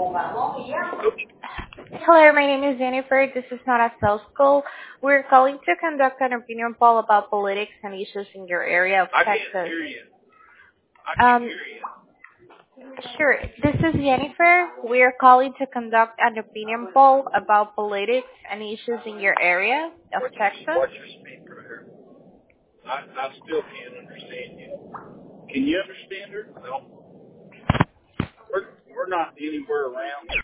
Hello, my name is Jennifer. This is not a sales call. We're calling to conduct an opinion poll about politics and issues in your area of I can't Texas. hear you. I can't Um, hear you. sure. This is Jennifer. We're calling to conduct an opinion poll about politics and issues in your area of Texas. Watch your speaker here. I still can't understand you. Can you understand her? No. We're not anywhere around.